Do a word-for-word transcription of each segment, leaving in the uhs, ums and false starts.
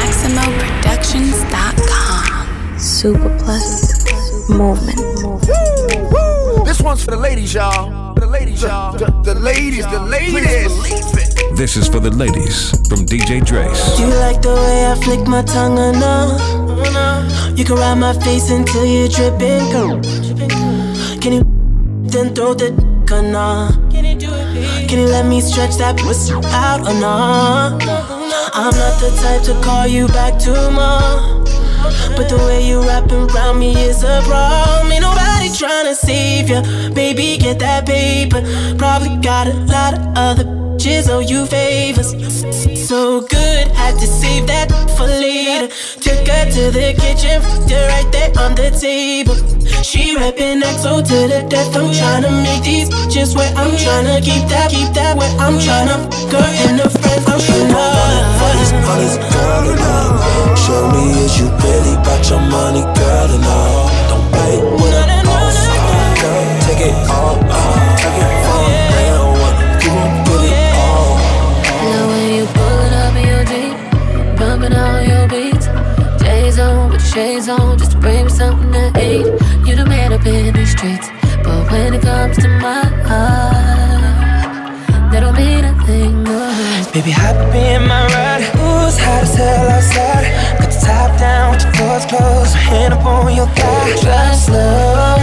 maximo productions dot com. Super plus movement. This one's for the ladies, y'all. The ladies, y'all. The, the, the ladies, the ladies. This is for the ladies from D J Drace. Do you like the way I flick my tongue or no? You can ride my face until you're dripping. Can you then throw the dick or no? Can you let me stretch that pussy out or no? I'm not the type to call you back tomorrow, but the way you wrapping around me is a problem. Ain't nobody tryna save ya. Baby, get that paper. Probably got a lot of other bitches owe you favors. So good, had to save that for later. Took her to the kitchen, fucked her right there on the table. She rapping X O to the death. I'm tryna make these bitches wet. I'm tryna keep that, keep that wet. I'm tryna fuck her and her friends. I'm tryna for this honest girl and all. Show me is you really about your money, girl, and all. Don't pay with a boss, girl, take it all, uh, take it all. They don't want you won't get it all. Love when you pull it up in your Jeep, bumping all your beats. J's on with the shades on, just to bring me something to eat. You done made up in these streets, but when it comes to my heart, that don't mean a thing. No. Baby, hop in my ride. Ooh, it's hot as hell outside. Got the top down with the doors closed. Hand up on your thigh. Drive slow.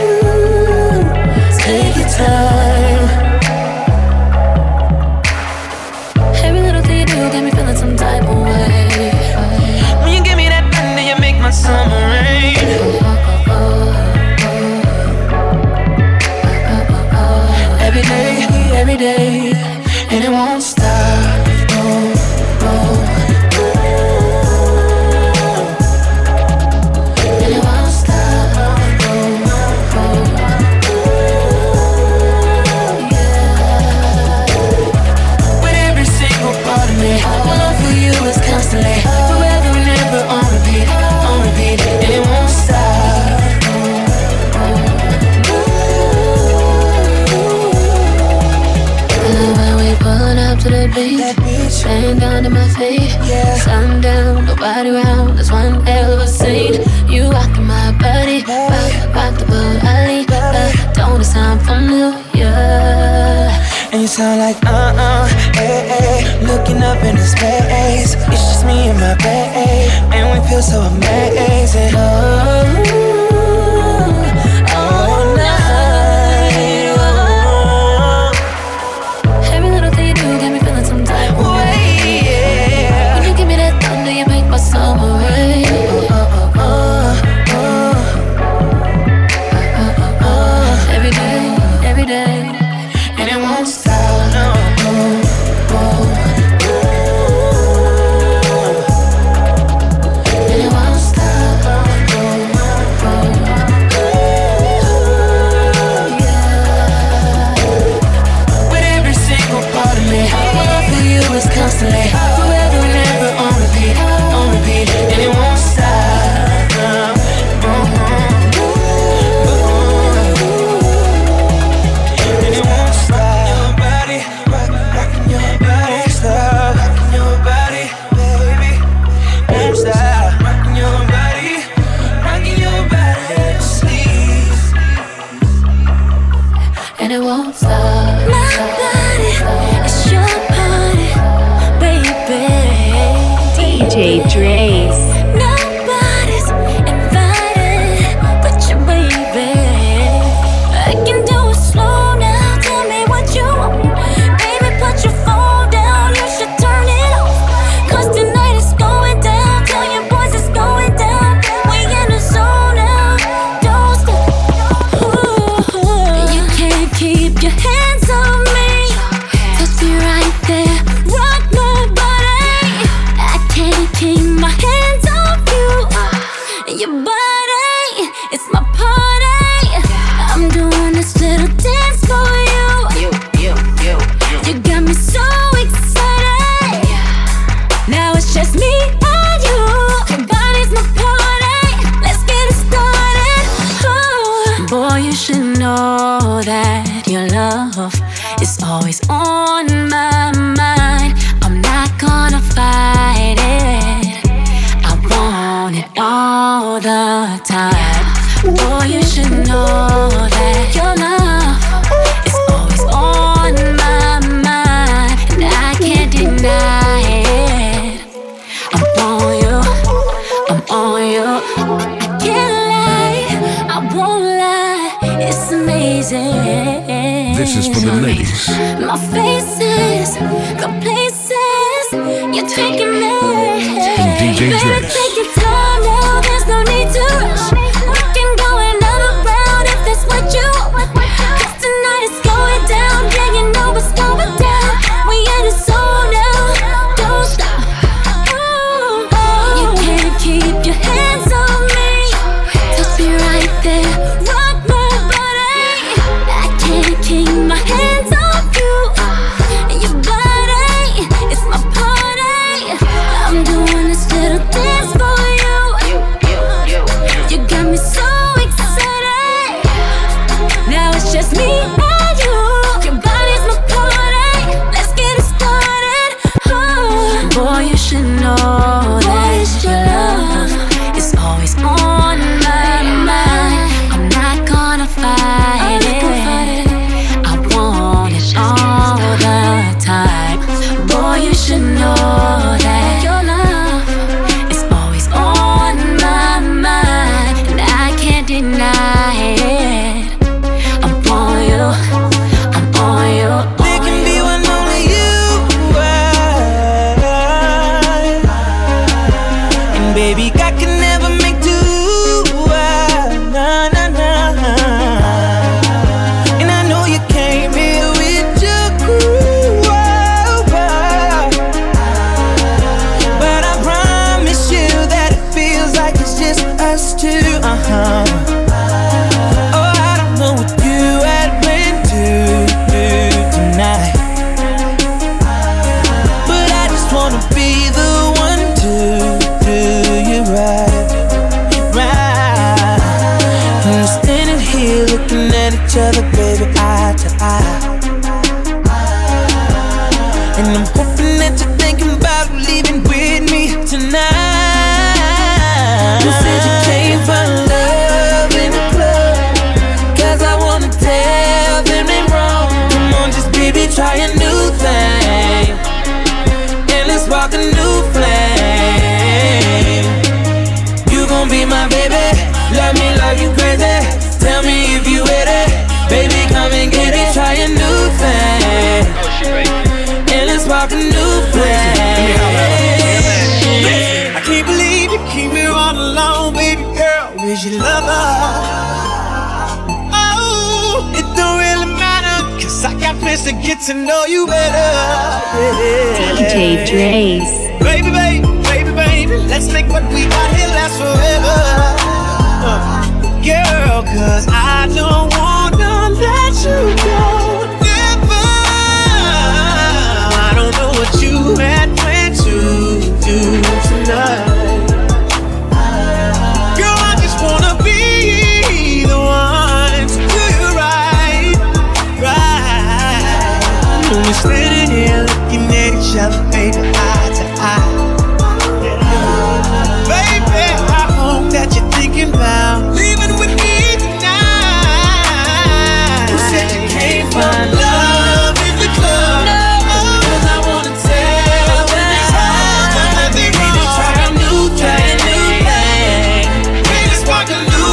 Take your time. Every little thing you do got me feeling some type of way. When you give me that thunder, you make my summer rain. Oh, oh, oh, oh. Every day, every day, and it won't stop. Oh, oh. And it won't stop. Oh, oh, yeah. With every single part of me, my love for you is constantly, forever and ever on repeat, on repeat, and it won't stop. Pulling up to the beach, laying down to my feet. Yeah. Sundown, nobody around. That's one hell of a scene. You rockin' my body, rock, rock the boat. I leave, uh, don't it's time for New Year. And you sound like uh-uh, hey, hey. Looking up in the space. It's just me and my babe, and we feel so amazing. Oh, all night. Oh. Every little thing you do got me feeling some type of way. Yeah. When you give me that thunder, you make my summer rain. Oh, oh, oh, oh, oh. Oh, oh, oh. Every day, every day, and it won't stop. No. Oh, oh. And it won't stop. Oh, oh, oh. Yeah. With every single part of me, my love for you is constantly, forever and ever on repeat, on repeat, and it won't stop. Uh-huh. And it won't stop. Your body, rock, rocking your body, stop, rocking your body, baby, won't stop. Rocking your body, rocking your body, sleep. And it won't stop. My body, it's your body, baby. D J Drace. Nobody's invited but you, baby. I can do it slow now. Tell me what you want, baby. Put your phone down. You should turn it off, 'cause tonight it's going down. Tell your boys it's going down. We in the zone now. Don't stop. Ooh. You can't keep your hands on me. Touch me right there. Rock my body. I can't keep my hands off you. Your body, it's my party. I'm doing this little dance for you. You, you, you, You got me so excited. Now it's just me and you. Your body's my party. Let's get it started. Oh. Boy, you should know that your love is always on my mind. I'm not gonna fight it. all the time. Boy, you should know that your love is always on my mind, and I can't deny it. I'm on you, I'm on you. I can't lie, I won't lie, it's amazing. This is for the ladies. My faces, the places you're taking me. D J Baby, Dress. take your time now, there's no need to rush. We can go another round if that's what you want. 'Cause tonight is going down, yeah, you know what's going down. We in the zone now, don't stop. Ooh, oh. You can't keep your hands on me. Touch me right there, rock my body. I can't keep my hands off you. Your body, it's my party. I'm doing this little dance for you. You got me so excited. Now it's just me and you. Your body's my party. Let's get it started. Oh. Boy, you should know that your love is always on my mind. I'm not gonna fight it. I want it all the time. Boy, you should know that your love is always on my mind, and I can't deny it. I'm on you, I'm on you. There can be one only you are. And baby, I can never make two. Nah, nah, nah. And I know you came here with your crew. But I promise you that it feels like it's just us two. Uh-huh. Oh, I don't know what you had planned to do tonight, but I just wanna be the one to do you right, right. And we're standing here looking at each other, baby, eye to eye. And I'm hoping that you're thinking about leaving with me tonight. You said you came for love in the club, 'cause I wanna tell them they wrong. Come on, just baby, try a new thing, and let's spark a new flame. You gon' be my baby, love me, love you crazy. Tell me if you with it, baby, come and get it. Try a new thing, and let's spark a new flame. I can't believe you keep me all alone, baby girl. Is your lover? Oh, it don't really matter, 'cause I got plans to get to know you better. Yeah. D J Dress. Baby, baby, baby, baby, let's make what we got here last forever. Uh, girl, 'cause I don't wanna let you go. Never. I don't know what you had planned to do tonight. Girl, I just wanna be the one to do you right, right. When we're standing here looking at each other, baby, eye to eye. Baby, I hope that you're thinking about leaving with me tonight. You said you came for love in the club, 'cause I wanna tell them it's all that they really try a new, try a new thing. Baby, spark a new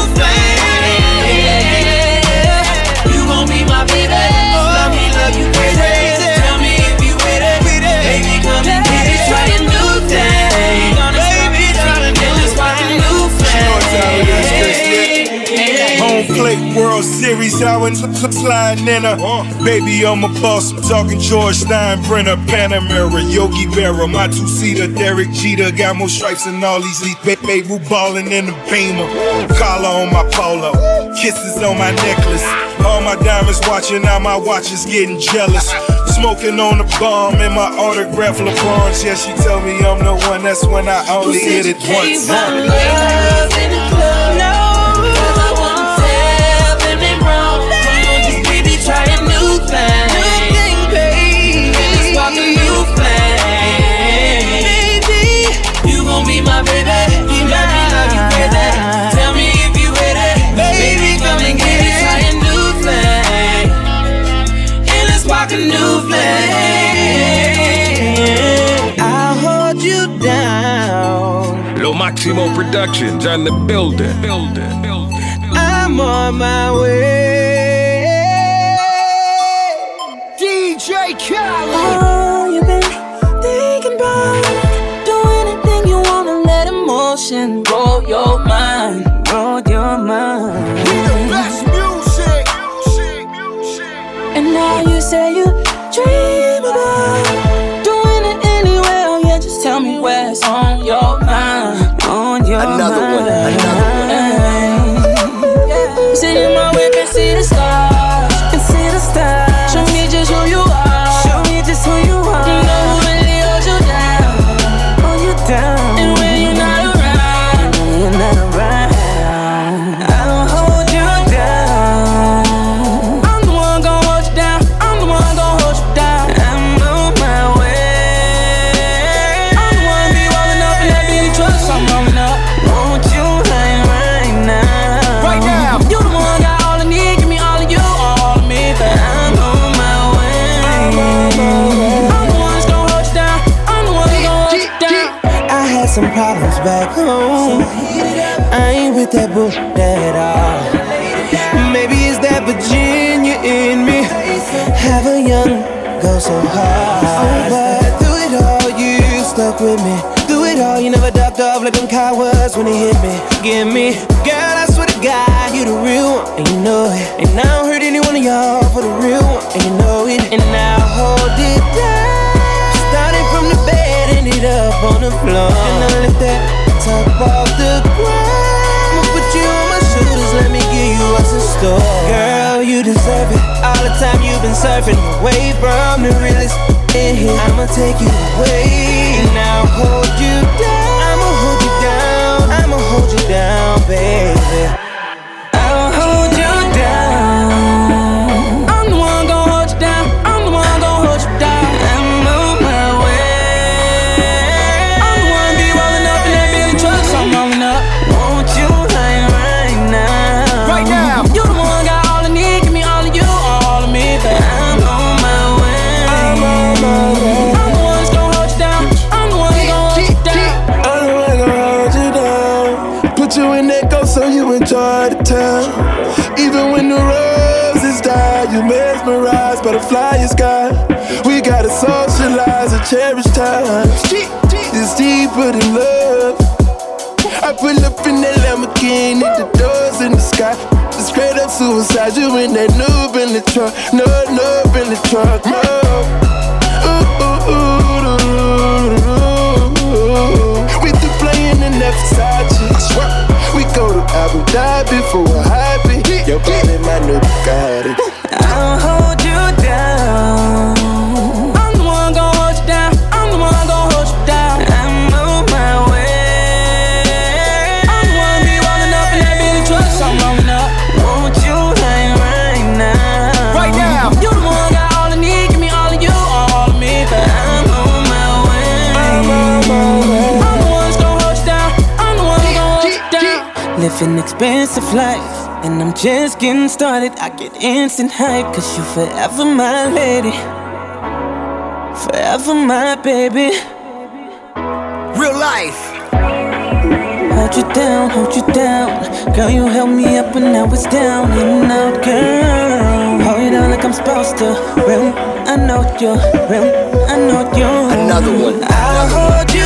flame. You gon' be my baby, love me, love you crazy. Tell me if you with it, baby, come and get it. Try a new thing, baby, try a new, spark a new flame. Home plate, World Series, how in sliding in her. Baby, I'm a boss, I'm talking George Steinbrenner, Panamera, Yogi Berra, my two-seater, Derek Jeter, got more stripes than all these these baby ballin' in the Beamer. Collar on my polo, kisses on my necklace. All my diamonds watching, now my watch is getting jealous. Smoking on the bomb in my autograph LeBron's. Yeah, she tell me I'm the one, that's when I only hit it once. Love in the club, no, 'cause I wanna tell them they wrong. Come on, just baby, try a new thing. New thing, baby. Let's spark a new flame. Baby, you gon' be my baby. You love me, love you crazy. Maximo Productions on the building. Building. Building. I'm on my way. D J Khaled. Oh, you've been thinking about do anything you wanna, let emotion roll your mind, roll your mind. We the best music. And now you say you dream about doing it anywhere. Oh yeah, just tell me where it's on your mind, on your Another mind. one, another one. Sit in my whip and see the stars, and see the stars. Show me just who you are, show me just who you are. You know who really holds you down, hold you down. And when you're not around, when you're not around, I'll hold you down. I'm the one gon' hold you down, I'm the one gon' hold you down. I'm on my way. I'm the one be rolling up in that Bentley truck, so I'm rolling up. Won't you hang right now? Right now. You the one got all I need, give me all of you, all of me, but I'm on my way. I'm the one that's gon' hold you down, I'm the one that's gon' hold you down. I had some problems back home. I ain't with that bull at all. Maybe it's that Virginia in me. Have a young, go so hard. Oh, but through it all, you stuck with me. Through it all, you never ducked off like them cowards when they hit me. Give me, girl, I swear to God, you the real one, and you know it. And I don't hurt any one of y'all for the real one, and you know it. And now hold it down. Started from the bed, ended up on the floor. And I lift that top off the ground. I'ma put you on my shoulders, let me give you what's in store. Girl, you deserve it. All the time you've been surfing away from the realest in here. I'ma take you away. Now hold you down. I'ma hold you down. I'ma hold you down, baby. I'll hold you down. I'm the one gon' hold you down, I'm the one gon' hold you down. I'm on my way. I'm the one be rolling up in that Bentley truck, so I'm rolling up. Won't you hang right now? Right now. You the one got all I need, give me all of you, all of me, but I'm on my way. I'm on my way. I'm the one that's gon' hold you down, I'm the one that's gon' hold you down. I'm the one gonna hold you down. Put you in that ghost so you enjoy the town. Even when the roses die, you mesmerized by the flying sky. We gotta socialize and cherish time. This deeper than love. I pull up in that Lamborghini, the doors in the sky. It's straight up suicide, you in that noob in the truck. No, noob in the truck, no. Ooh, ooh, ooh, ooh, ooh, ooh. We do playing in that Versace. I swear. We go to Abu Dhabi for a hobby. Your body, my new Bugatti. I'll hold you down. I'm the one gon' hold you down, I'm the one gon' hold you down. I'm on my way. I'm the one be rolling up in that Bentley truck, so I'm rolling up. Won't you hang right now? Right now. You the one got all I need, give me all of you, all of me, but I'm on my way. I'm on my way. I'm the one that's gon' hold you down, I'm the one gon' hold you down. Living expensive life, and I'm just getting started. I get instant hype, cause you forever my lady, forever my baby. Real life. Hold you down, hold you down. Girl, you held me up when I was down and out, girl. Hold you down like I'm supposed to. Real, I know you're real, I know you're Another one. I'll hold you